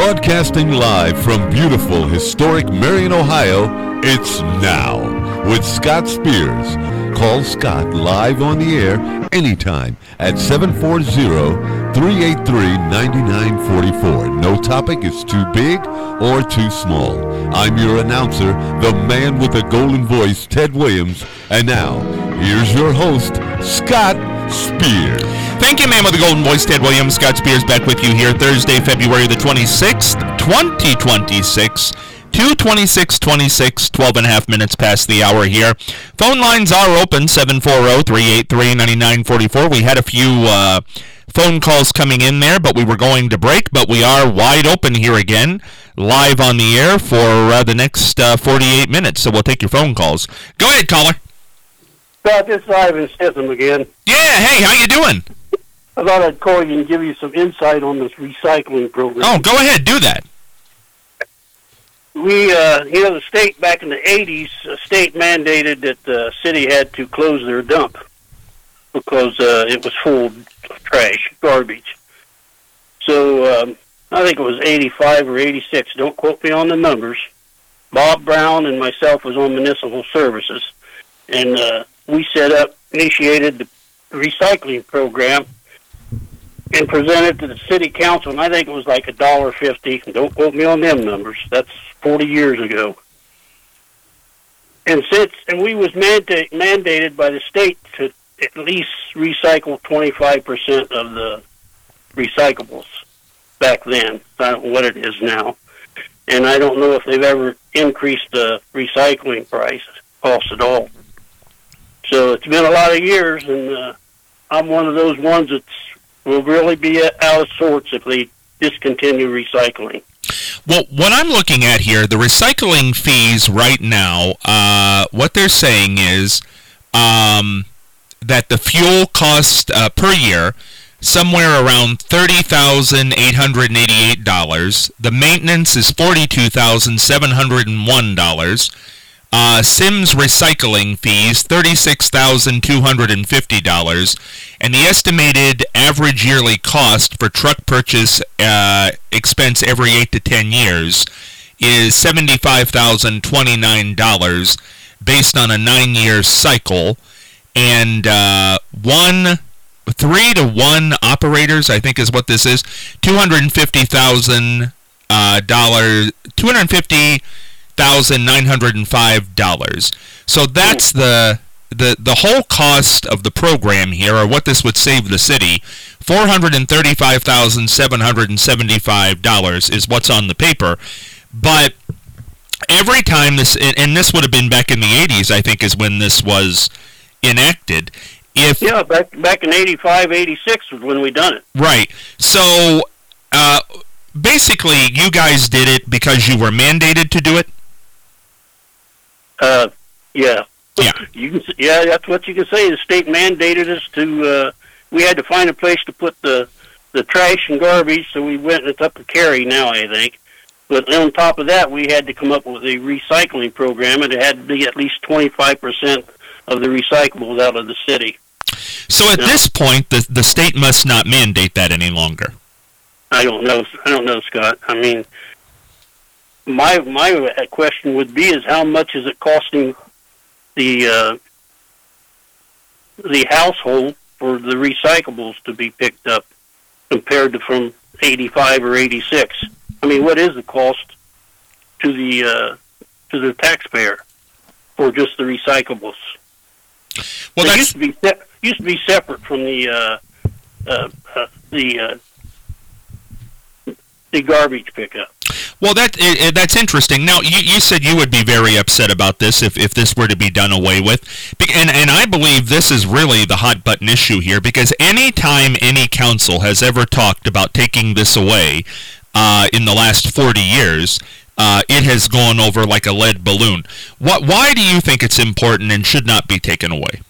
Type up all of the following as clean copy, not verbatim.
Broadcasting live from beautiful, historic Marion, Ohio, it's Now with Scott Spears. Call Scott live on the air anytime at 740-383-9944. No topic is too big or too small. I'm your announcer, the man with the golden voice, Ted Williams. And now, here's your host, Scott Spears. Thank you, man with the golden voice, Ted Williams. Scott Spears back with you here Thursday, February the 26th, 2026. 2:26:26, 12 and a half minutes past the hour here. Phone lines are open, 740-383-9944. We had a few phone calls coming in there, but we were going to break, but we are wide open here again, live on the air for the next 48 minutes, so we'll take your phone calls. Go ahead, caller. Scott, this is Ivan Stitham again. Yeah, hey, how you doing? I thought I'd call you and give you some insight on this recycling program. Oh, go ahead, do that. We, the state back in the 80s, the state mandated that the city had to close their dump because it was full of trash, garbage. So I think it was 85 or 86. Don't quote me on the numbers. Bob Brown and myself was on municipal services, and we initiated the recycling program and presented to the city council, and I think it was like $1.50. Don't quote me on them numbers. That's 40 years ago. And we was mandated by the state to at least recycle 25% of the recyclables back then. I don't know what it is now. And I don't know if they've ever increased the recycling cost at all. So it's been a lot of years, and I'm one of those ones that will really be out of sorts if they discontinue recycling. Well, what I'm looking at here, the recycling fees right now, what they're saying is that the fuel cost per year somewhere around $30,888. The maintenance is $42,701. Sims recycling fees, $36,250, and the estimated average yearly cost for truck purchase expense every 8 to 10 years is $75,029 based on a 9-year cycle, and 3-to-1 operators, I think is what this is, $250,905. So that's the whole cost of the program here, or what this would save the city. $435,775 is what's on the paper. But every time this, and this would have been back in the 80s, I think, is when this was enacted. Back in 85, 86 was when we done it. Right. So basically, you guys did it because you were mandated to do it? Yeah. Yeah. That's what you can say. The state mandated us to. We had to find a place to put the trash and garbage, so we went. It's up to Cary now, I think. But on top of that, we had to come up with a recycling program, and it had to be at least 25% of the recyclables out of the city. So at this point, the state must not mandate that any longer. I don't know, Scott. I mean, my question would be is how much is it costing the household for the recyclables to be picked up compared to from 85 or 86? I mean, what is the cost to the taxpayer for just the recyclables? Well, it used to be separate from the garbage pickup. Well, that's interesting. Now, you said you would be very upset about this if this were to be done away with. And I believe this is really the hot-button issue here, because any time any council has ever talked about taking this away in the last 40 years, it has gone over like a lead balloon. Why do you think it's important and should not be taken away?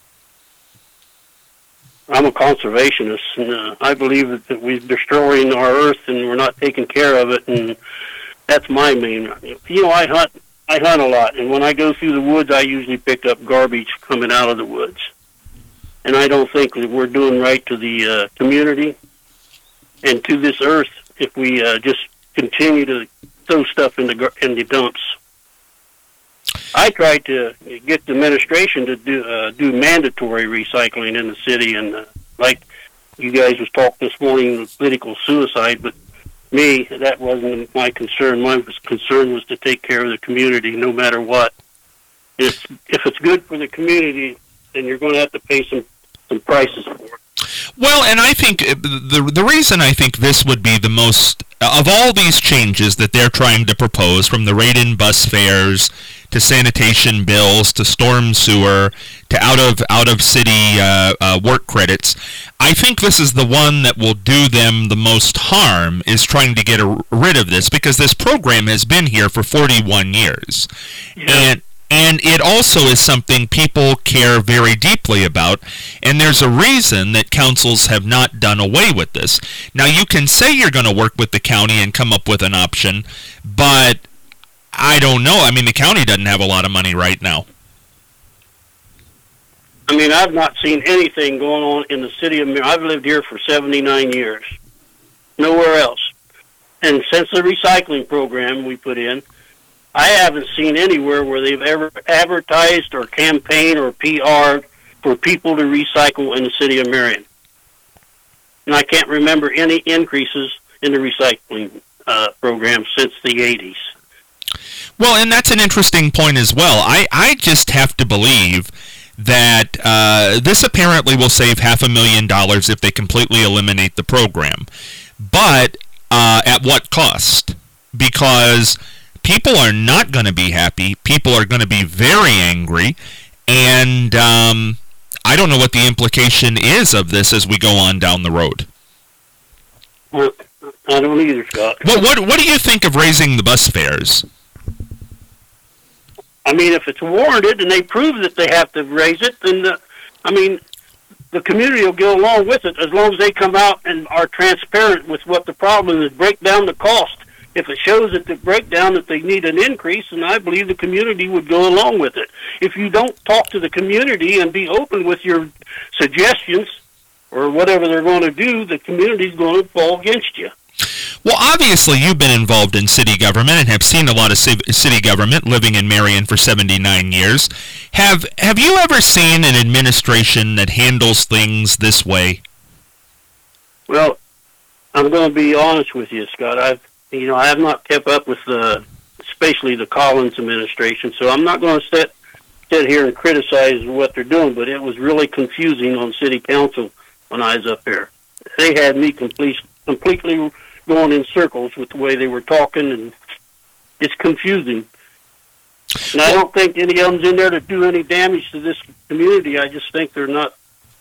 I'm a conservationist, and I believe that we're destroying our earth and we're not taking care of it, and that's my main. I hunt a lot, and when I go through the woods, I usually pick up garbage coming out of the woods, and I don't think that we're doing right to the community and to this earth if we just continue to throw stuff in the dumps. I tried to get the administration to do mandatory recycling in the city, and like you guys was talking this morning, political suicide, but me, that wasn't my concern. My concern was to take care of the community no matter what. If it's good for the community, then you're going to have to pay some prices for it. Well, and I think the reason I think this would be the most, of all these changes that they're trying to propose, from the rate-in bus fares to sanitation bills to storm sewer to out-of-city work credits, I think this is the one that will do them the most harm, is trying to get rid of this, because this program has been here for 41 years. Yeah. And it also is something people care very deeply about, and there's a reason that councils have not done away with this. Now, you can say you're going to work with the county and come up with an option, but I don't know. I mean, the county doesn't have a lot of money right now. I mean, I've not seen anything going on in the city of Marion. I've lived here for 79 years. Nowhere else. And since the recycling program we put in, I haven't seen anywhere where they've ever advertised or campaigned or PR'd for people to recycle in the city of Marion. And I can't remember any increases in the recycling program since the 80s. Well, and that's an interesting point as well. I just have to believe that this apparently will save $500,000 if they completely eliminate the program. But at what cost? Because people are not going to be happy. People are going to be very angry. And I don't know what the implication is of this as we go on down the road. Well, I don't either, Scott. What do you think of raising the bus fares? I mean, if it's warranted and they prove that they have to raise it, then, the community will go along with it as long as they come out and are transparent with what the problem is, break down the cost. If it shows that the breakdown that they need an increase, then I believe the community would go along with it. If you don't talk to the community and be open with your suggestions or whatever they're going to do, the community's going to fall against you. Well, obviously, you've been involved in city government and have seen a lot of city government, living in Marion for 79 years. Have you ever seen an administration that handles things this way? Well, I'm going to be honest with you, Scott. I have not kept up with especially the Collins administration, so I'm not going to sit here and criticize what they're doing, but it was really confusing on city council when I was up there. They had me completely going in circles with the way they were talking, and it's confusing. And I don't think any of them's in there to do any damage to this community. I just think they're not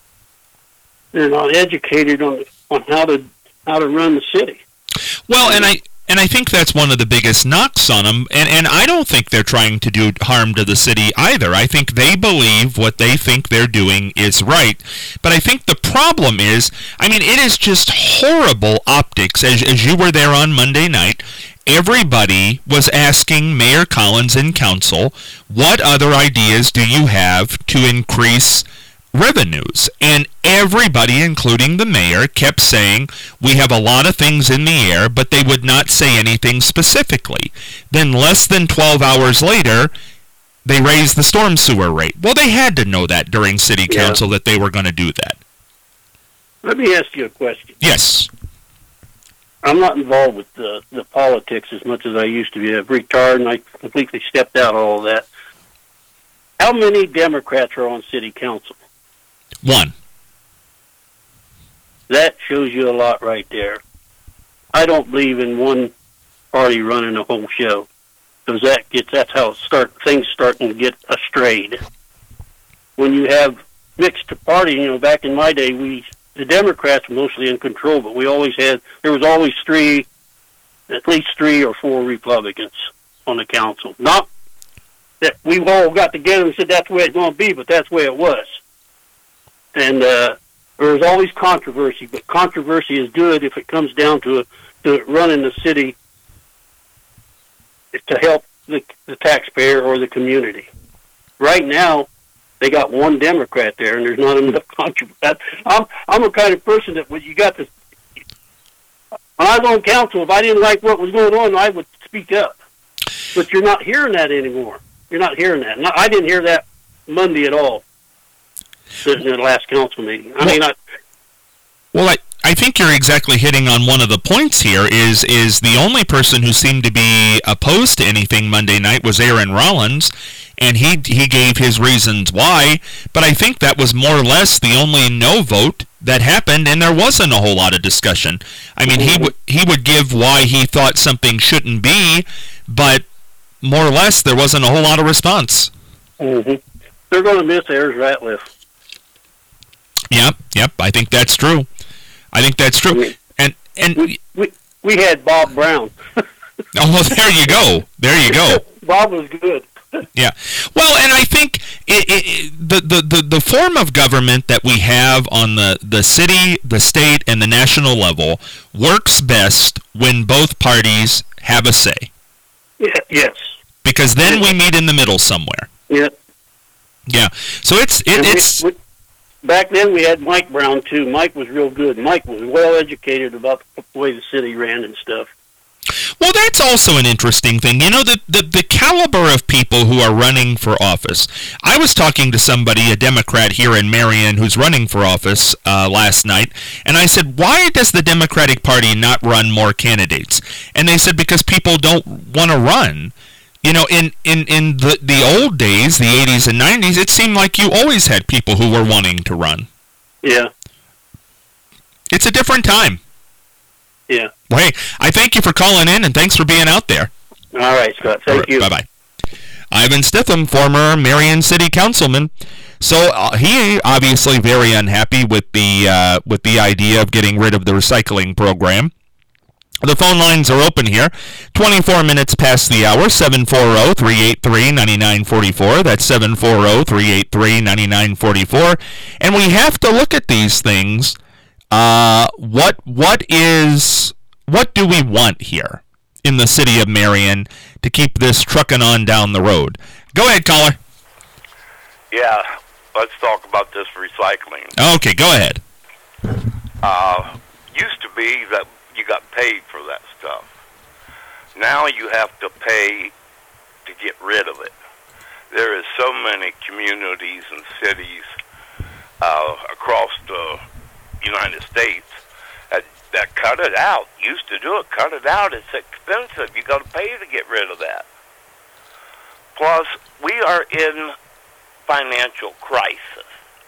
educated on how to run the city. Well, and I think that's one of the biggest knocks on them, and I don't think they're trying to do harm to the city either. I think they believe what they think they're doing is right, but I think the problem is, it is just horrible optics. As you were there on Monday night, everybody was asking Mayor Collins and council, what other ideas do you have to increase revenues? And everybody, including the mayor, kept saying, we have a lot of things in the air, but they would not say anything specifically. Then less than 12 hours later, they raised the storm sewer rate. Well, they had to know that during city council that they were going to do that. Let me ask you a question. Yes. I'm not involved with the politics as much as I used to be. I've retired and I completely stepped out of all that. How many Democrats are on city council? One. That shows you a lot right there. I don't believe in one party running the whole show, because that's how things start to get astrayed. When you have mixed party, back in my day, the Democrats were mostly in control, but there was always at least 3 or 4 Republicans on the council. Not that we all got together and said that's the way it's going to be, but that's the way it was. And there was always controversy, but controversy is good if it comes down to running the city to help the taxpayer or the community. Right now, they got one Democrat there, and there's not enough controversy. I'm a kind of person that when you got this, When I was on council, if I didn't like what was going on, I would speak up. But you're not hearing that anymore. You're not hearing that. I didn't hear that Monday at all in the last council meeting. I think you're exactly hitting on one of the points here. Is the only person who seemed to be opposed to anything Monday night was Aaron Rollins, and he gave his reasons why. But I think that was more or less the only no vote that happened, and there wasn't a whole lot of discussion. I mean, he would give why he thought something shouldn't be, but more or less there wasn't a whole lot of response. Mm-hmm. They're going to miss Ayers Ratliff. Yep. I think that's true. And we had Bob Brown. Oh, well, there you go. Bob was good. Yeah. Well, and I think the form of government that we have on the city, the state, and the national level works best when both parties have a say. Yeah, yes. Because then we meet in the middle somewhere. Yeah. Yeah. So it's back then we had Mike Brown too. Mike was real good. Mike was well educated about the way the city ran and stuff. Well, that's also an interesting thing. You know, the caliber of people who are running for office. I was talking to somebody, a Democrat here in Marion, who's running for office last night, and I said, why does the Democratic Party not run more candidates? And they said, because people don't want to run. You know, in the old days, the 80s and 90s, it seemed like you always had people who were wanting to run. Yeah. It's a different time. Yeah. Well, hey, I thank you for calling in, and thanks for being out there. All right, Scott. Thank you. Bye-bye. Ivan Stitham, former Marion City Councilman. So he obviously very unhappy with the idea of getting rid of the recycling program. The phone lines are open here. 24 minutes past the hour, 740-383-9944. That's 740-383-9944. And we have to look at these things. What do we want here in the city of Marion to keep this trucking on down the road? Go ahead, caller. Yeah, let's talk about this recycling. Okay, go ahead. Used to be that you got paid for that stuff. Now you have to pay to get rid of it. There is so many communities and cities across the United States that cut it out. Used to do it, cut it out. It's expensive. You got to pay to get rid of that. Plus, we are in financial crisis,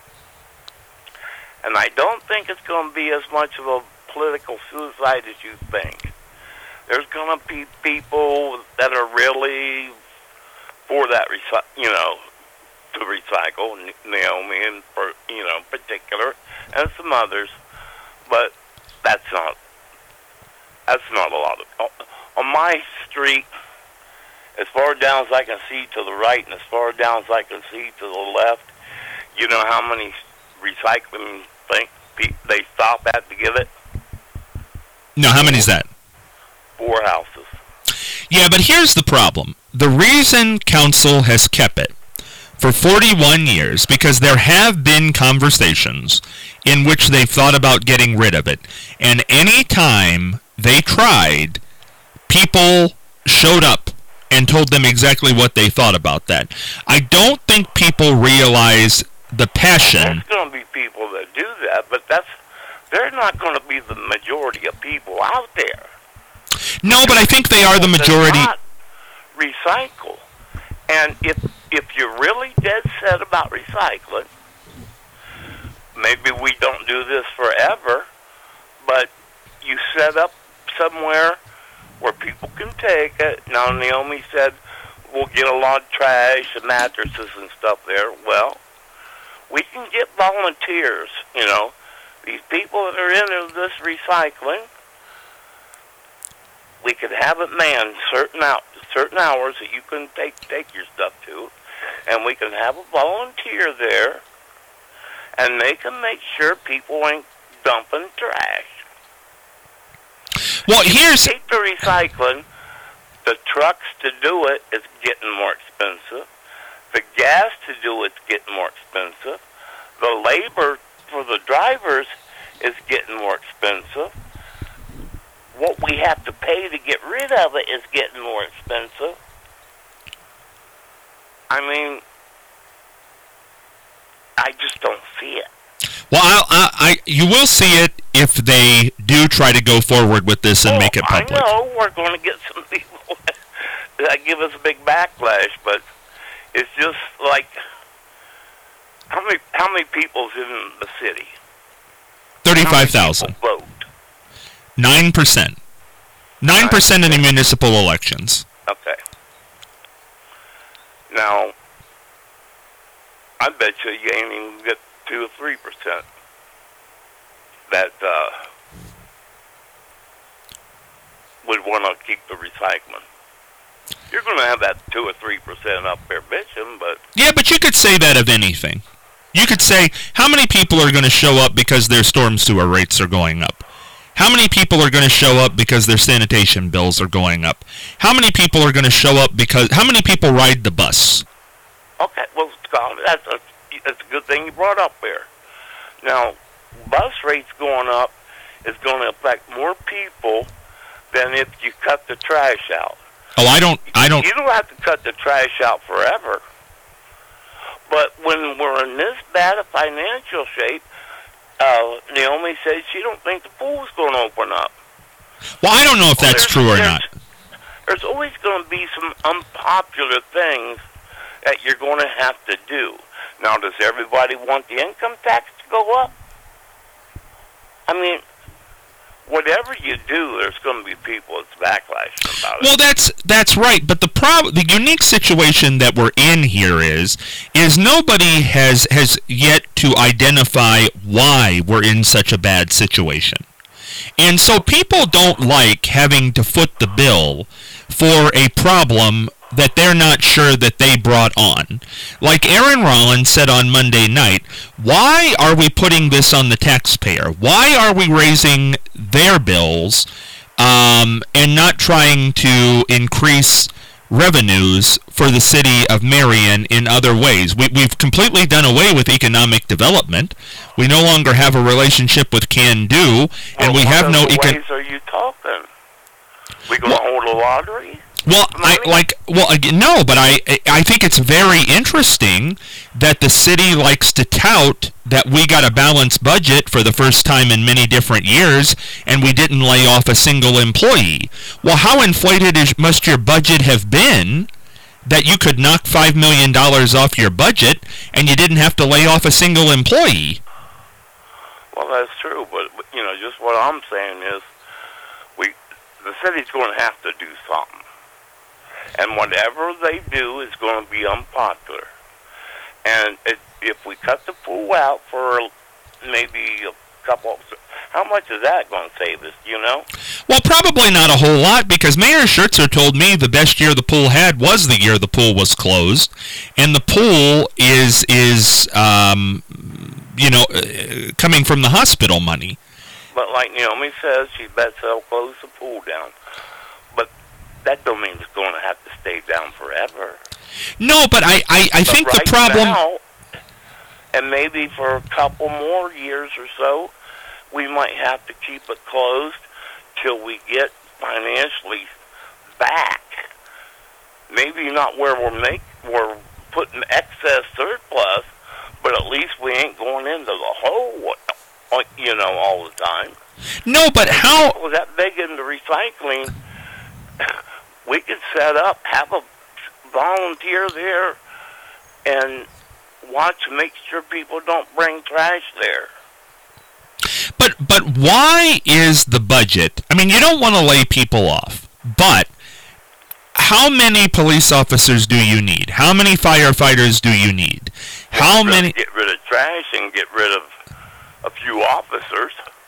and I don't think it's going to be as much of a political suicide as you think. There's going to be people that are really for that, to recycle. Naomi, in particular, and some others. But that's not a lot of. On my street, as far down as I can see to the right and as far down as I can see to the left, you know how many recycling things they stop at to give it? No, how many is that? 4 houses. Yeah, but here's the problem. The reason council has kept it for 41 years, because there have been conversations in which they've thought about getting rid of it. And any time they tried, people showed up and told them exactly what they thought about that. I don't think people realize the passion. There's going to be people that do that, but they're not going to be the majority of people out there. No, but I think they are the majority. Not recycle. And if you're really dead set about recycling, maybe we don't do this forever, but you set up somewhere where people can take it. Now, Naomi said we'll get a lot of trash and mattresses and stuff there. Well, we can get volunteers, These people that are into this recycling, we could have it manned certain hours that you can take your stuff to, and we can have a volunteer there, and they can make sure people ain't dumping trash. Well, here's keep the recycling. The trucks to do it is getting more expensive. The gas to do it's getting more expensive. The labor for the drivers is getting more expensive. we have to pay to get rid of it is getting more expensive. I mean, I just don't see it. Well, you will see it if they do try to go forward with this and make it public. I know we're going to get some people that give us a big backlash, but it's just like how many people's in the city? 35,000. Vote 9%. 9% in the municipal elections. Okay. Now, I bet you ain't even get 2 or 3% that would want to keep the recycling. You're going to have that 2 or 3% up there bitching, but... Yeah, but you could say that of anything. You could say, how many people are going to show up because their storm sewer rates are going up? How many people are going to show up because their sanitation bills are going up? How many people are going to show up because... How many people ride the bus? Okay, well, Scott, that's a good thing you brought up there. Now, bus rates going up is going to affect more people than if you cut the trash out. Oh, I don't... You don't have to cut the trash out forever. But when we're in this bad a financial shape, Naomi says she don't think the pool's going to open up. Well, I don't know if that's true or not. There's always going to be some unpopular things that you're going to have to do. Now, does everybody want the income tax to go up? I mean, whatever you do, there's going to be people that's backlashing about it. Well, that's right. But the unique situation that we're in here is nobody has yet to identify why we're in such a bad situation. And so people don't like having to foot the bill for a problem that they're not sure that they brought on. Like Aaron Rollins said on Monday night, why are we putting this on the taxpayer? Why are we raising their bills and not trying to increase revenues for the city of Marion in other ways? We've completely done away with economic development. We no longer have a relationship with Can Do, and we have no... What ways are you talking? We going to hold a lottery? Well, no, but I think it's very interesting that the city likes to tout that we got a balanced budget for the first time in many different years, and we didn't lay off a single employee. Well, how inflated must your budget have been that you could knock $5 million off your budget and you didn't have to lay off a single employee? Well, that's true, but just what I'm saying is, the city's going to have to do something. And whatever they do is going to be unpopular. And if we cut the pool out for maybe a couple... How much is that going to save us, do you know? Well, probably not a whole lot, because Mayor Schertzer told me the best year the pool had was the year the pool was closed. And the pool is coming from the hospital money. But like Naomi says, she bets they'll close the pool down. But that don't mean it's going to have to stay down forever. No, but I think right the problem... now, and maybe for a couple more years or so, we might have to keep it closed till we get financially back. Maybe not where we're putting excess surplus, but at least we ain't going into the hole, all the time. No, but how... With that big into recycling, we could set up, have a volunteer there, and watch, make sure people don't bring trash there. But why is the budget... I mean, you don't want to lay people off, but how many police officers do you need? How many firefighters do you need? How many... Get rid of trash and get rid of a few officers.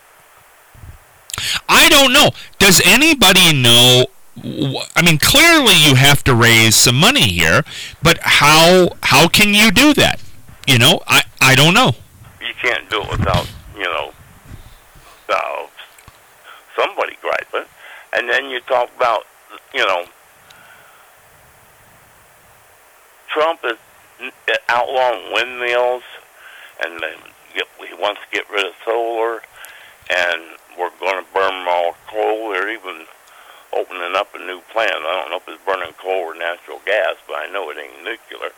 I don't know. Does anybody know... I mean, clearly you have to raise some money here, but how can you do that? I don't know. You can't do it without, somebody griping. And then you talk about, Trump is outlawing windmills, and he wants to get rid of solar, and we're going to burn all coal. They're even opening up a new plant. I don't know if it's burning coal or natural gas, but I know it ain't nuclear.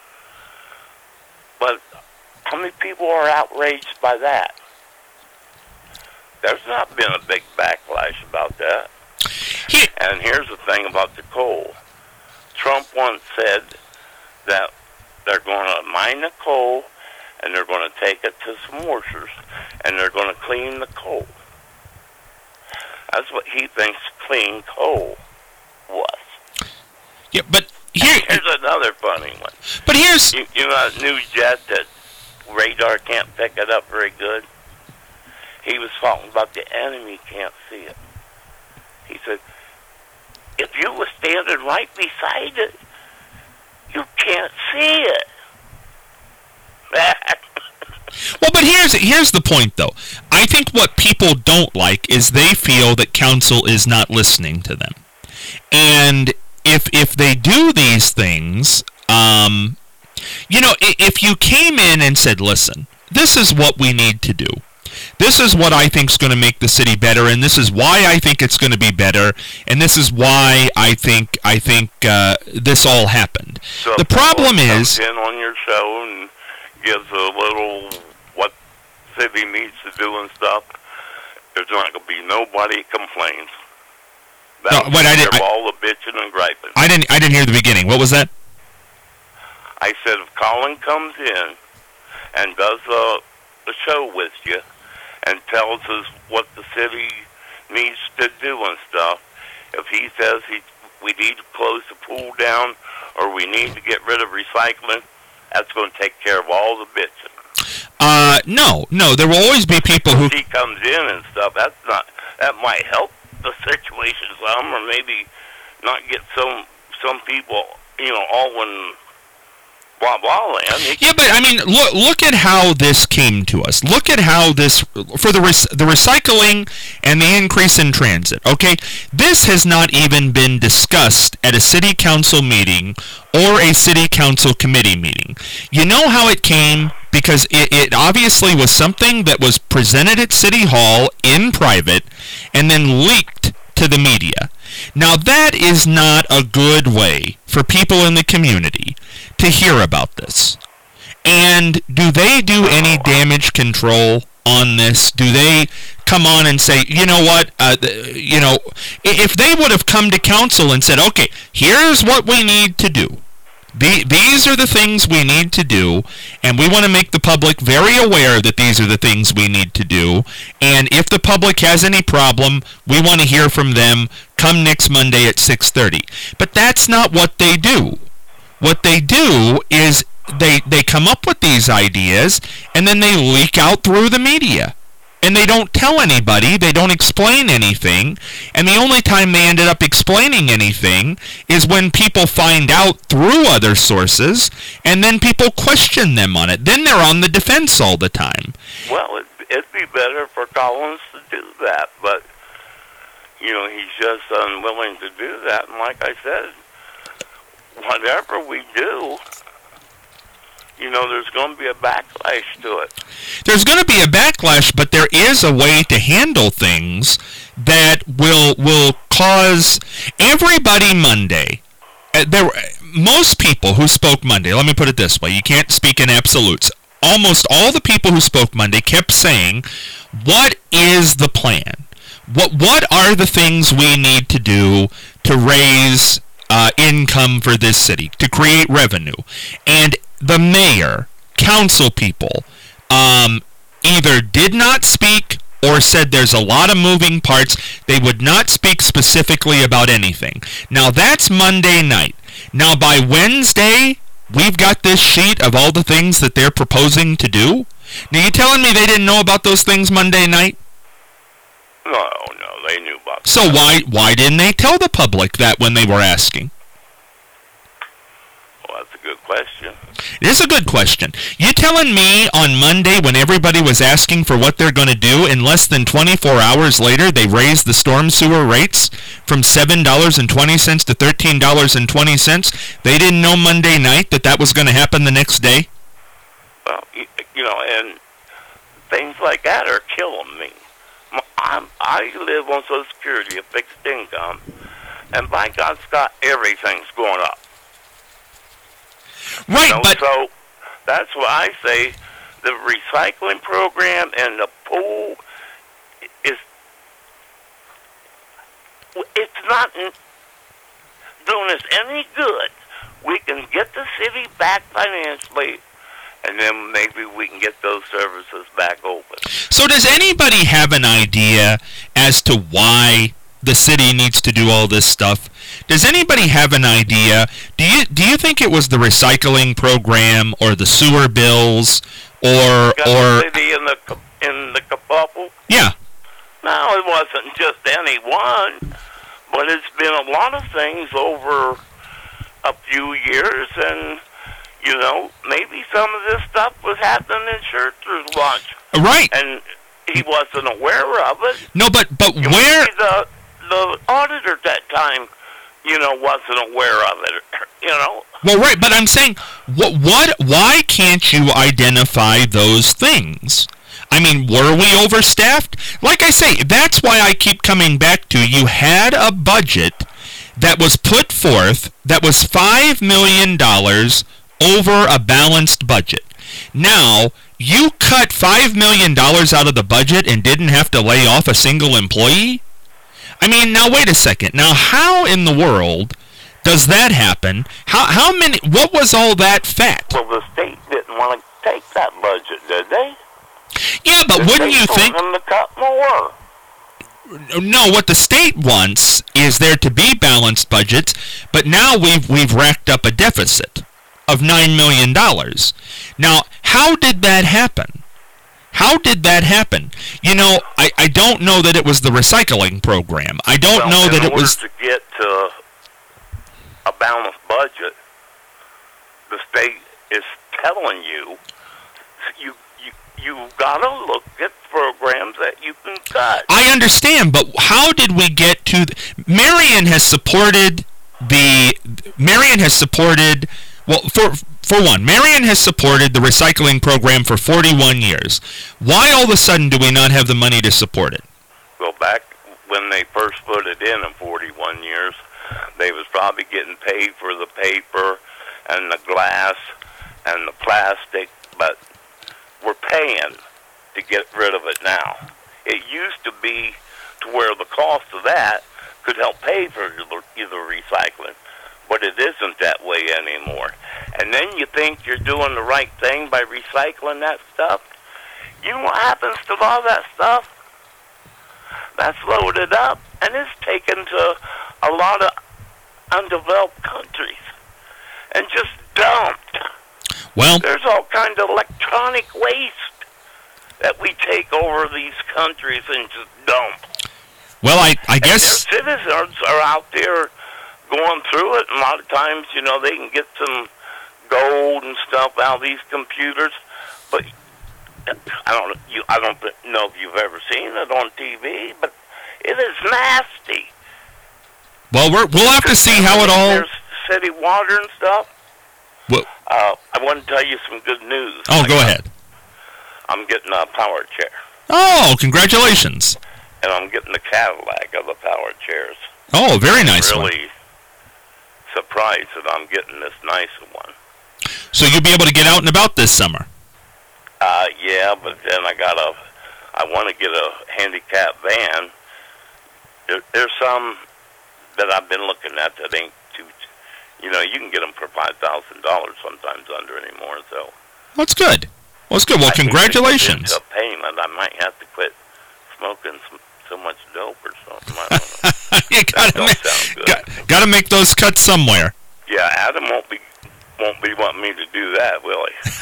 But how many people are outraged by that? There's not been a big backlash about that. And here's the thing about the coal. Trump once said that they're going to mine the coal and they're going to take it to some washers and they're going to clean the coal. That's what he thinks clean coal was. Yeah, but here's another funny one. But here's... You know that new jet that radar can't pick it up very good? He was talking about the enemy can't see it. He said, if you were standing right beside it, you can't see it. Well, but here's the point, though. I think what people don't like is they feel that council is not listening to them. And if they do these things, if you came in and said, listen, this is what we need to do. This is what I think is going to make the city better, and this is why I think it's going to be better, and this is why I think this all happened. So the problem is... comes in on your show and gives a little what city needs to do and stuff, there's not going to be nobody complains. All the bitching and griping. I didn't hear the beginning. What was that? I said if Colin comes in and does the show with you and tells us what the city needs to do and stuff, if he says we need to close the pool down or we need to get rid of recycling, that's going to take care of all the bitching. No, there will always be people who... If he comes in and stuff, that might help the situation some, or maybe not get some people, all in blah blah land. Yeah, but I mean, look at how this came to us. Look at how this, for the recycling and the increase in transit, okay? This has not even been discussed at a city council meeting or a city council committee meeting. You know how it came? Because it obviously was something that was presented at City Hall in private and then leaked to the media. Now, that is not a good way for people in the community to hear about this. And do they do any damage control on this? Do they come on and say, you know what, if they would have come to council and said, okay, here's what we need to do. These are the things we need to do, and we want to make the public very aware that these are the things we need to do, and if the public has any problem, we want to hear from them come next Monday at 6:30. But that's not what they do. What they do is they come up with these ideas, and then they leak out through the media. And they don't tell anybody, they don't explain anything, and the only time they ended up explaining anything is when people find out through other sources, and then people question them on it. Then they're on the defense all the time. Well, it'd be better for Collins to do that, but, he's just unwilling to do that, and like I said, whatever we do, there's going to be a backlash to it. There's going to be a backlash, but there is a way to handle things that will cause everybody Monday. Most people who spoke Monday, let me put it this way, you can't speak in absolutes. Almost all the people who spoke Monday kept saying, what is the plan? What are the things we need to do to raise income for this city, to create revenue? And the mayor, council people, either did not speak or said there's a lot of moving parts. They would not speak specifically about anything. Now, that's Monday night. Now, by Wednesday, we've got this sheet of all the things that they're proposing to do. Now, you telling me they didn't know about those things Monday night? No, they knew about that. So why didn't they tell the public that when they were asking? Well, that's a good question. It is a good question. You telling me on Monday when everybody was asking for what they're going to do, in less than 24 hours later, they raised the storm sewer rates from $7.20 to $13.20? They didn't know Monday night that was going to happen the next day? Well, and things like that are killing me. I live on Social Security, a fixed income, and by God, Scott, everything's going up. Right, You know, but so that's why I say the recycling program and the pool is, it's not doing us any good. We can get the city back financially, and then maybe we can get those services back open. so does anybody have an idea as to why the city needs to do all this stuff? Does anybody have an idea? Do you think it was the recycling program or the sewer bills or Got the city in the kerfuffle? yeah? No, it wasn't just any one, but it's been a lot of things over a few years, and you know, maybe some of this stuff was happening in Schertzer's lunch, Right. and he wasn't aware of it. No, but You know, where? maybe the auditor at that time, you know, wasn't aware of it. You know, Well, right, but I'm saying, why can't you identify those things? I mean, were we overstaffed? Like I say, that's why I keep coming back to, you had a budget that was put forth that was $5 million over a balanced budget. Now, you cut $5 million out of the budget and didn't have to lay off a single employee? I mean, now wait a second. Now, how in the world does that happen? How many? What was all that fat? well, the state didn't want to take that budget, did they? Yeah, but wouldn't you think? them to cut more? No, what the state wants is there to be balanced budgets, but now we've racked up a deficit of $9 million. Now, how did that happen? How did that happen? You know, I don't know that it was the recycling program. I don't know that it was. In order to get to a balanced budget, the state is telling you you gotta look at programs that you can cut. I understand, but how did we get to? Marion has supported the. Marion has supported. Well, for one, Marion has supported the recycling program for 41 years. Why all of a sudden do we not have the money to support it? Well, back when they first put it in 41 years, they was probably getting paid for the paper and the glass and the plastic, but we're paying to get rid of it now. It used to be to where the cost of that could help pay for either recycling, but it isn't that way anymore. And then you think you're doing the right thing by recycling that stuff. You know what happens to a lot of that stuff? That's loaded up, and it's taken to a lot of undeveloped countries and just dumped. Well, There's all kinds of electronic waste that we take over these countries and just dump. well, I And guess. their citizens are out there going through it. And a lot of times, you know, they can get some gold and stuff out of these computers, but I don't know if you've ever seen it on TV, but it is nasty. Well, we'll have to see how it all. There's city water and stuff. Well, I want to tell you some good news. oh, go ahead. I'm getting a power chair, Oh, congratulations. and I'm getting the Cadillac of the power chairs. Oh, very nice one. Really surprised that I'm getting this nice one. So you'll be able to get out and about this summer. Yeah, but then I want to get a handicap van. There's some that I've been looking at that ain't too, you know, you can get them for $5,000 sometimes under anymore, so. That's good. Well, it's good. Well, I think congratulations. it's a payment. I might have to quit smoking so much dope or something. I don't know. You That don't sound good. gotta make those cuts somewhere. Yeah, Adam won't be wanting me to do that, will he?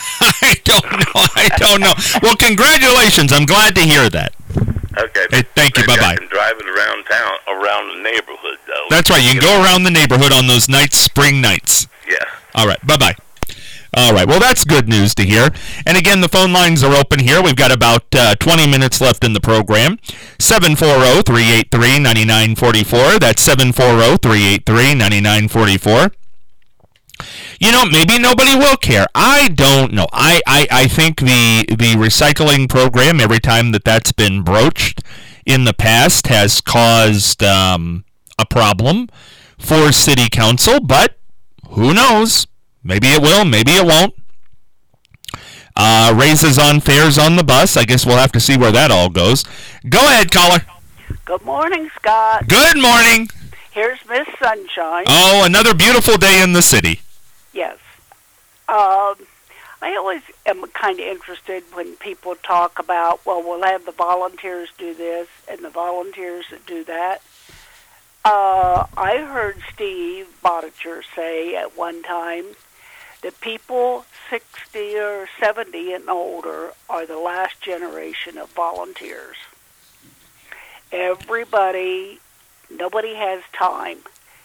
I don't know. Well, congratulations. I'm glad to hear that. Okay. Hey, thank you. Maybe Bye-bye. I can drive it around town, around the neighborhood, though. That's right. You can go around the neighborhood on those nice spring nights. Yeah. All right. Bye-bye. All right. Well, that's good news to hear. And again, the phone lines are open here. We've got about 20 minutes left in the program. 740-383-9944. That's 740-383-9944. You know, maybe nobody will care. I don't know. I think the recycling program, every time that's been broached, in the past has caused a problem for city council, but who knows? Maybe it will, maybe it won't. Raises on fares on the bus. I guess we'll have to see where that all goes. Go ahead, caller. Good morning, Scott. Good morning. Here's Miss Sunshine. Oh, another beautiful day in the city. Yes. I always am kind of interested when people talk about, well, we'll have the volunteers do this and the volunteers that do that. I heard Steve Botticher say at one time that people 60 or 70 and older are the last generation of volunteers. Nobody has time,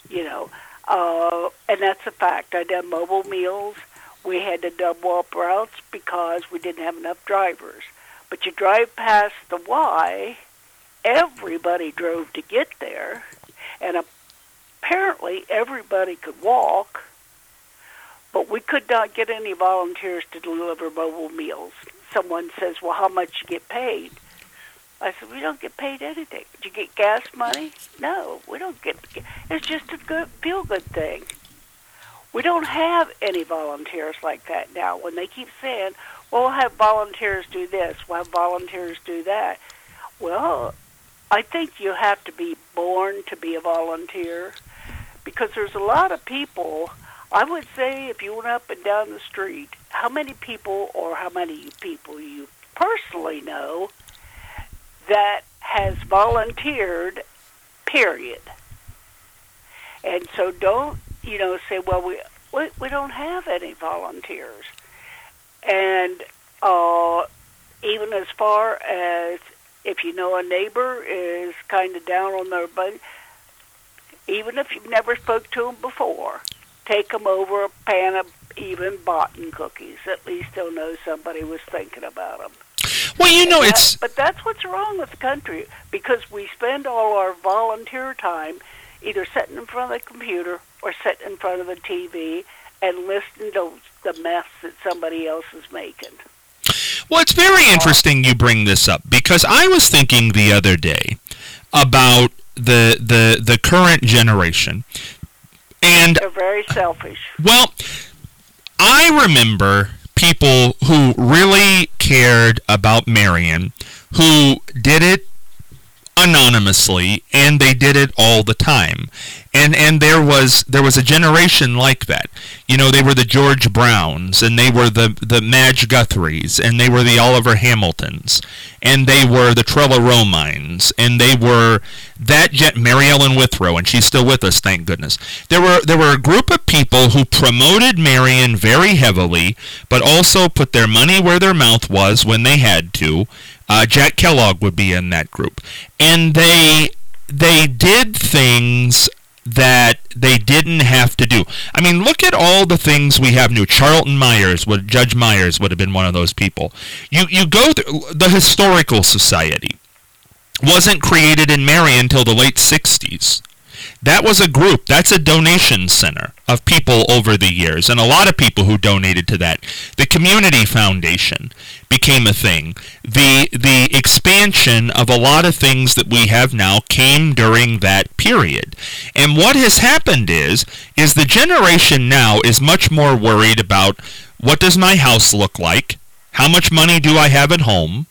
and that's a fact. I done mobile meals. We had to double up routes because we didn't have enough drivers. But you drive past the Y, everybody drove to get there, and apparently everybody could walk, but we could not get any volunteers to deliver mobile meals. Someone says, well, how much you get paid? I said, we don't get paid anything. Did you get gas money? No, we don't get. It's just a good feel-good thing. We don't have any volunteers like that now. When they keep saying, well, we'll have volunteers do this, we'll have volunteers do that. Well, I think you have to be born to be a volunteer because there's a lot of people. I would say if you went up and down the street, how many people or how many people you personally know that has volunteered, period. And so don't, say, well, we don't have any volunteers. And even as far as if you know a neighbor is kind of down on their budget, even if you've never spoke to them before, take them over a pan of even Botten cookies. At least they'll know somebody was thinking about them. Well, But that's what's wrong with the country, because we spend all our volunteer time either sitting in front of the computer or sitting in front of the TV and listening to the mess that somebody else is making. Well, it's very interesting you bring this up, because I was thinking the other day about the current generation. And they're very selfish. Well, I remember people who really cared about Marion, who did it anonymously, and they did it all the time. And there was a generation like that. They were the George Browns, and they were the Madge Guthries, and they were the Oliver Hamiltons, and they were the Trella Romines, and they were Mary Ellen Withrow, and she's still with us, thank goodness. There were a group of people who promoted Marion very heavily, but also put their money where their mouth was when they had to. Jack Kellogg would be in that group. And they did things that they didn't have to do. I mean, look at all the things we have new. Judge Myers would have been one of those people. You go through the Historical Society. Wasn't created in Marion until the late 60s. That was a group. That's a donation center of people over the years, and a lot of people who donated to that. The Community Foundation became a thing. The expansion of a lot of things that we have now came during that period. And what has happened is the generation now is much more worried about, what does my house look like? How much money do I have at home?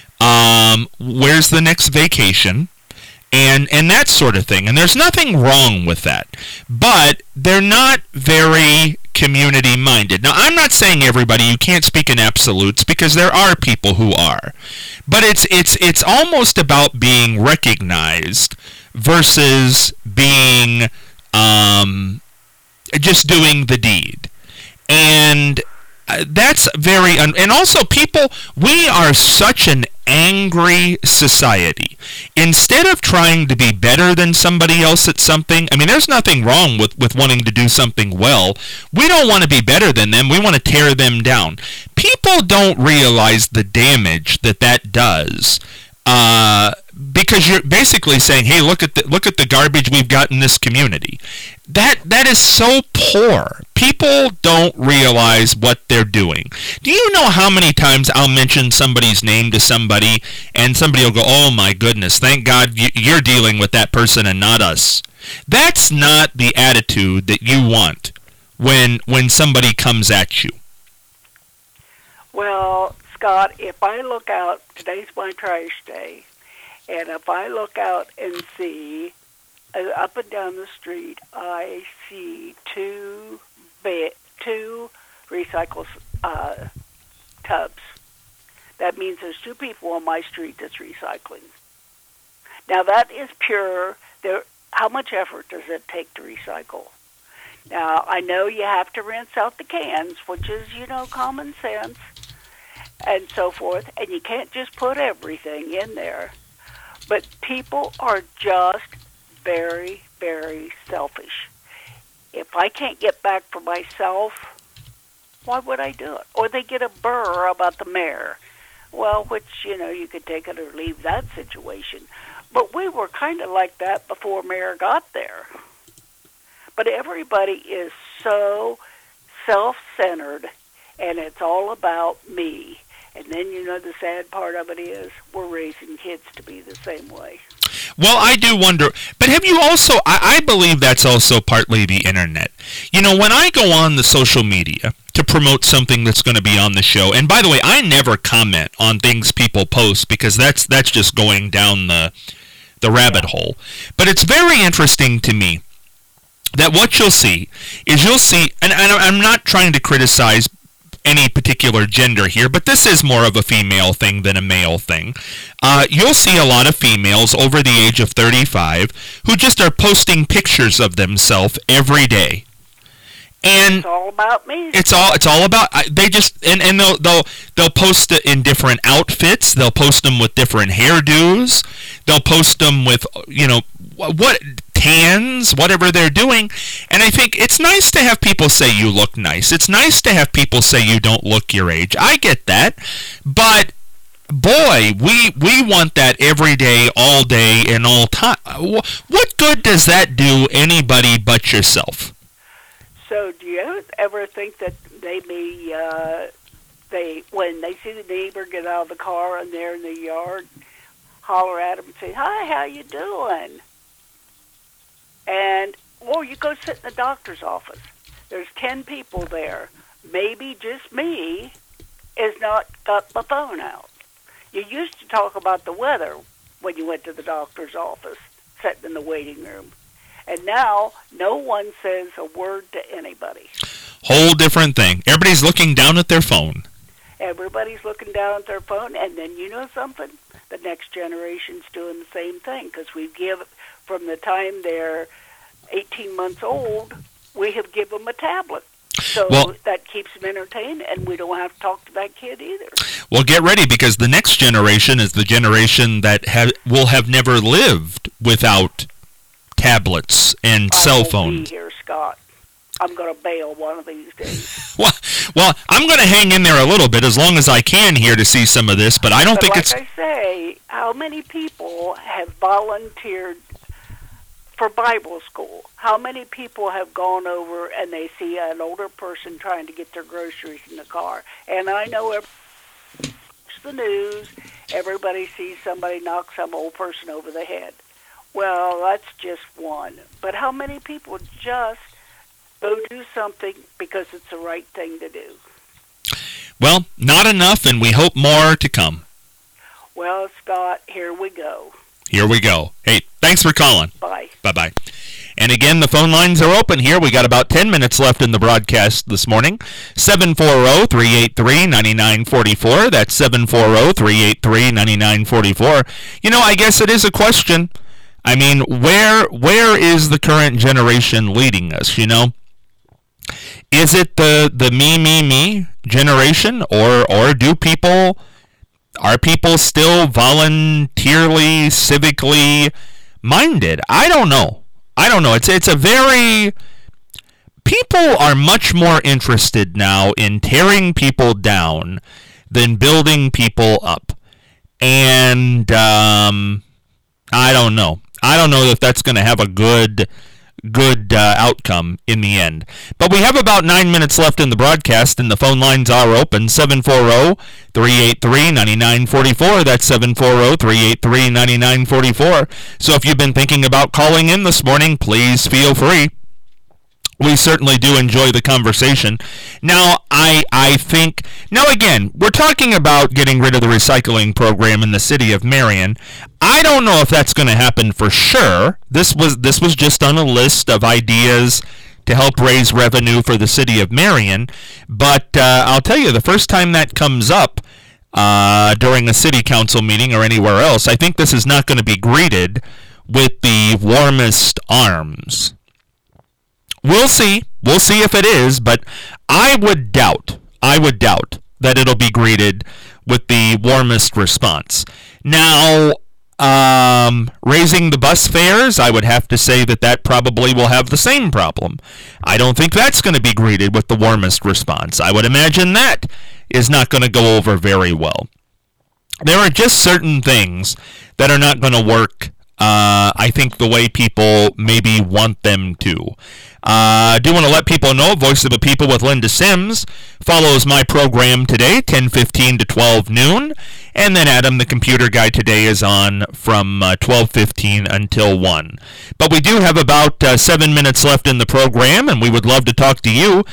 Where's the next vacation? And that sort of thing. And there's nothing wrong with that. But they're not very community-minded. Now, I'm not saying everybody, you can't speak in absolutes, because there are people who are. But it's almost about being recognized versus being just doing the deed. And that's very... and also, people, we are such an angry society. Instead of trying to be better than somebody else at something, I mean, there's nothing wrong with wanting to do something well. We don't want to be better than them. We want to tear them down. People don't realize the damage that does. Because you're basically saying, hey, look at the garbage we've got in this community. That is so poor. People don't realize what they're doing. Do you know how many times I'll mention somebody's name to somebody and somebody will go, "Oh my goodness, thank God you're dealing with that person and not us." That's not the attitude that you want when somebody comes at you. Well, Scott, if I look out, today's my trash day, and if I look out and see up and down the street, I see two recycle tubs. That means there's two people on my street that's recycling. Now that is pure. How much effort does it take to recycle? Now I know you have to rinse out the cans, which is, common sense, and so forth, and you can't just put everything in there. But people are just very, very selfish. If I can't get back for myself, why would I do it? Or they get a burr about the mayor. Well, which, you could take it or leave that situation. But we were kind of like that before mayor got there. But everybody is so self-centered, and it's all about me. And then, the sad part of it is we're raising kids to be the same way. Well, I do wonder, but have you also, I believe that's also partly the internet. When I go on the social media to promote something that's going to be on the show, and by the way, I never comment on things people post because that's just going down the rabbit hole. But it's very interesting to me that what you'll see, and I'm not trying to criticize any particular gender here, but this is more of a female thing than a male thing. You'll see a lot of females over the age of 35 who just are posting pictures of themselves every day. And it's all about me. It's all about they just and they'll post it in different outfits. They'll post them with different hairdos. They'll post them with what tans, whatever they're doing. And I think it's nice to have people say you look nice. It's nice to have people say you don't look your age. I get that, but boy, we want that every day, all day, and all time. What good does that do anybody but yourself? So do you ever think that maybe when they see the neighbor get out of the car and they're in the yard, holler at them and say, "Hi, how you doing?" And, you go sit in the doctor's office. There's 10 people there. Maybe just me is not got my phone out. You used to talk about the weather when you went to the doctor's office, sitting in the waiting room. And now, no one says a word to anybody. Whole different thing. Everybody's looking down at their phone. Everybody's looking down at their phone, and then you know something? The next generation's doing the same thing, because we give, from the time they're 18 months old, we have given them a tablet. So that keeps them entertained, and we don't have to talk to that kid either. Well, get ready, because the next generation is the generation that will have never lived without tablets and cell phones. I won't be here, Scott. I'm going to bail one of these days. Well, I'm going to hang in there a little bit as long as I can here to see some of this, but I don't think it's... Like I say, how many people have volunteered for Bible school? How many people have gone over and they see an older person trying to get their groceries in the car? And I know the news, everybody sees somebody knock some old person over the head. Well, that's just one. But how many people just go do something because it's the right thing to do? Well, not enough, and we hope more to come. Well, Scott, here we go. Here we go. Hey, thanks for calling. Bye. Bye-bye. And again, the phone lines are open here. We got about 10 minutes left in the broadcast this morning. 740-383-9944. That's 740-383-9944. I guess it is a question. I mean, where is the current generation leading us, Is it the me generation, or are people still voluntarily, civically minded? I don't know. It's a very... People are much more interested now in tearing people down than building people up. And I don't know. I don't know if that's going to have a good good outcome in the end. But we have about 9 minutes left in the broadcast, and the phone lines are open. 740-383-9944. That's 740-383-9944. So if you've been thinking about calling in this morning, please feel free. We certainly do enjoy the conversation. Now, I think, now again, we're talking about getting rid of the recycling program in the city of Marion. I don't know if that's going to happen for sure. This was just on a list of ideas to help raise revenue for the city of Marion. But I'll tell you, the first time that comes up during a city council meeting or anywhere else, I think this is not going to be greeted with the warmest arms. We'll see. We'll see if it is, but I would doubt that it'll be greeted with the warmest response. Now, raising the bus fares, I would have to say that probably will have the same problem. I don't think that's going to be greeted with the warmest response. I would imagine that is not going to go over very well. There are just certain things that are not going to work, I think, the way people maybe want them to. I do want to let people know, Voice of the People with Linda Sims follows my program today, 10:15 to 12 noon. And then Adam, the computer guy, today is on from 12:15 until 1. But we do have about 7 minutes left in the program, and we would love to talk to you.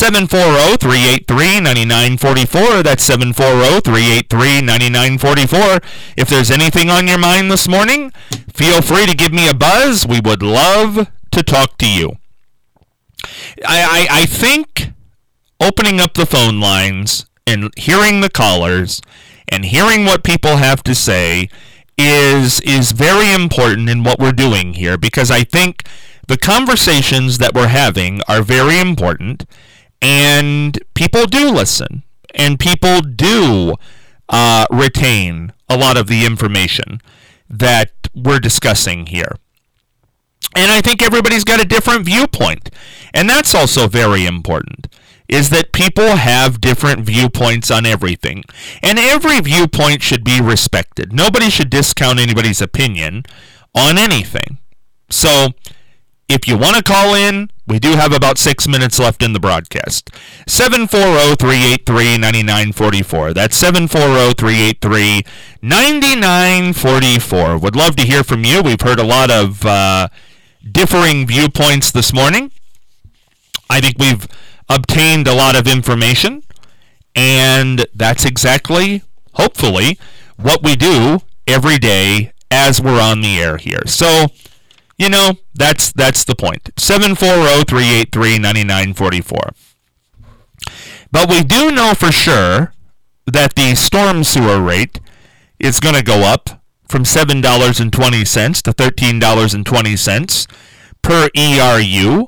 740-383-9944. That's 740-383-9944. If there's anything on your mind this morning, feel free to give me a buzz. We would love to talk to you. I think opening up the phone lines and hearing the callers and hearing what people have to say is very important in what we're doing here, because I think the conversations that we're having are very important, and people do listen, and people do retain a lot of the information that we're discussing here. And I think everybody's got a different viewpoint. And that's also very important, is that people have different viewpoints on everything. And every viewpoint should be respected. Nobody should discount anybody's opinion on anything. So, if you want to call in, we do have about 6 minutes left in the broadcast. 740-383-9944. That's 740-383-9944. Would love to hear from you. We've heard a lot of differing viewpoints this morning. I think we've obtained a lot of information, and that's exactly, hopefully, what we do every day as we're on the air here. So, you know, that's the point. 740-383-9944. But we do know for sure that the storm sewer rate is going to go up from $7.20 to $13.20 per ERU,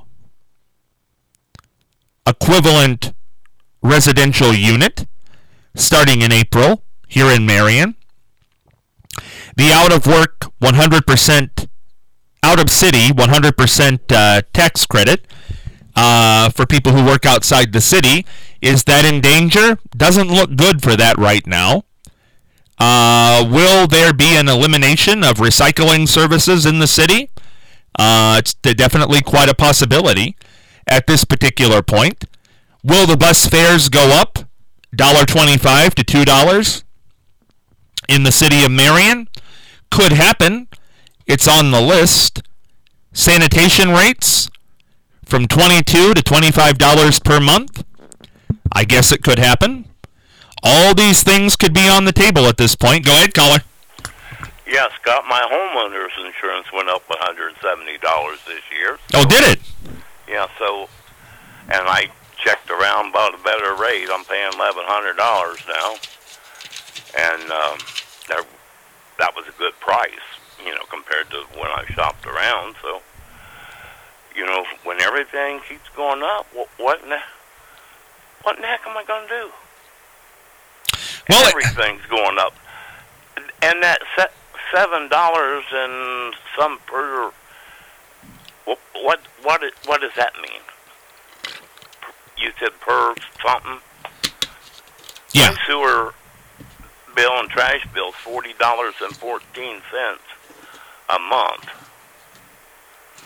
equivalent residential unit, starting in April here in Marion. The out-of-work 100%, out-of-city 100% tax credit for people who work outside the city, is that in danger? Doesn't look good for that right now. Will there be an elimination of recycling services in the city? It's definitely quite a possibility at this particular point. Will the bus fares go up $1.25 to $2 in the city of Marion? Could happen. It's on the list. Sanitation rates from $22 to $25 per month? I guess it could happen. All these things could be on the table at this point. Go ahead, caller. Yeah, Scott, my homeowner's insurance went up $170 this year. Oh, did it? Yeah, so, and I checked around about a better rate. I'm paying $1,100 now, and that was a good price, you know, compared to when I shopped around. So, you know, when everything keeps going up, what in the heck am I going to do? Well, everything's going up, and that $7 and some per. What does that mean? You said per something. Yeah. My sewer bill and trash bill is $40.14 a month.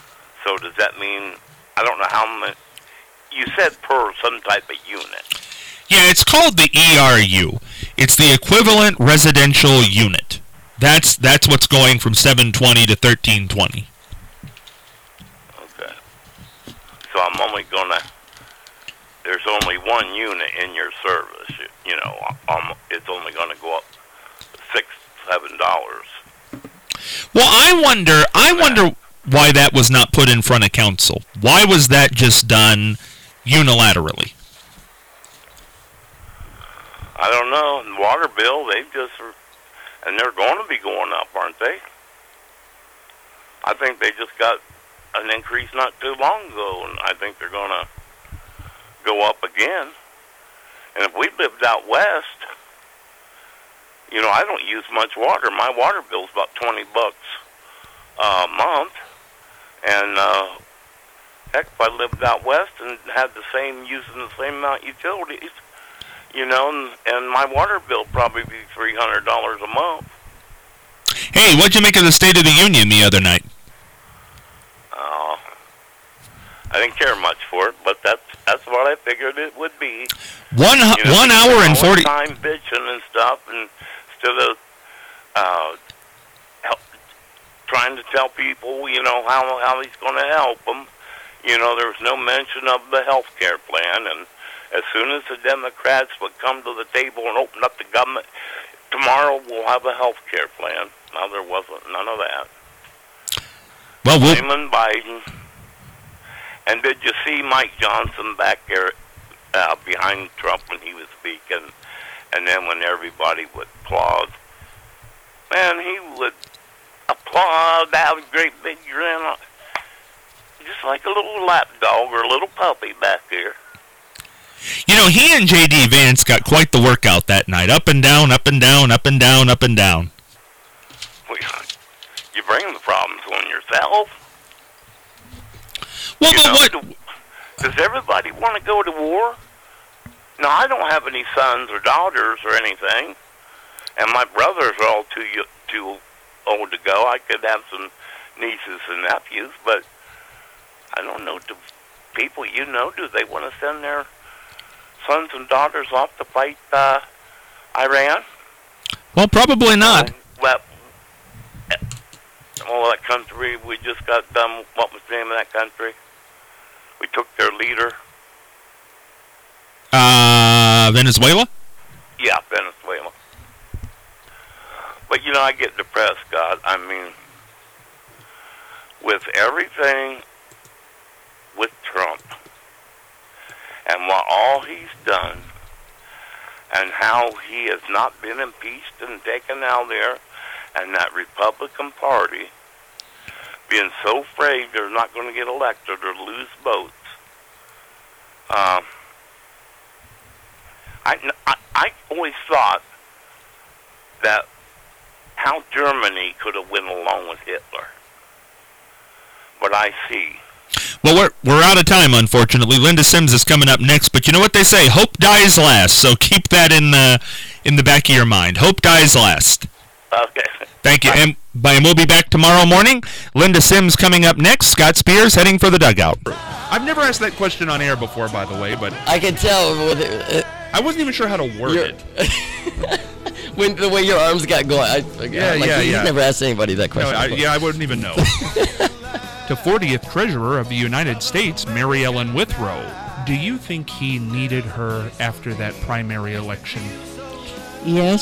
So does that mean, I don't know how many, you said per some type of unit. Yeah, it's called the ERU. It's the equivalent residential unit. That's what's going from 720 to 1320. Okay. So I'm only gonna, there's only one unit in your service, you know, it's only gonna go up $6-7. Well, I wonder why that was not put in front of council. Why was that just done unilaterally? I don't know. The water bill, and they're going to be going up, aren't they? I think they just got an increase not too long ago, and I think they're going to go up again. And if we lived out west, you know, I don't use much water. My water bill's about $20 a month. And heck, if I lived out west and had using the same amount of utilities, you know, and my water bill would probably be $300 a month. Hey, what'd you make of the State of the Union the other night? I didn't care much for it, but that's what I figured it would be. 1 hour and 40 time bitching and stuff, and instead of trying to tell people, you know, how he's going to help them. You know, there was no mention of the health care plan, and as soon as the Democrats would come to the table and open up the government, tomorrow we'll have a health care plan. Now, there wasn't none of that. Well, Raymond Biden. And did you see Mike Johnson back there behind Trump when he was speaking? And then when everybody would applaud, man, he would applaud, have a great big grin, just like a little lap dog or a little puppy back there. You know, he and J.D. Vance got quite the workout that night. Up and down, up and down, up and down, up and down. Well, you bring the problems on yourself. Well, you but know, does everybody want to go to war? No, I don't have any sons or daughters or anything. And my brothers are all too old to go. I could have some nieces and nephews, but I don't know. Do people you know, do they want to send their sons and daughters off to fight Iran? Well, probably not. Well, that country, we just got done. What was the name of that country? We took their leader. Venezuela? Yeah, Venezuela. But, you know, I get depressed, God. I mean, with everything with Trump and what all he's done and how he has not been impeached and taken out there, and that Republican Party being so afraid they're not going to get elected or lose votes. I always thought that how Germany could have went along with Hitler. But I see. Well, we're out of time, unfortunately. Linda Sims is coming up next, but you know what they say, hope dies last, so keep that in the back of your mind. Hope dies last. Okay. Thank you. And we'll be back tomorrow morning. Linda Sims coming up next. Scott Spears heading for the dugout. I've never asked that question on air before, by the way, but I can tell. I wasn't even sure how to word it. When the way your arms got going. He's never asked anybody that question. I wouldn't even know. To 40th Treasurer of the United States, Mary Ellen Withrow. Do you think he needed her after that primary election? Yes,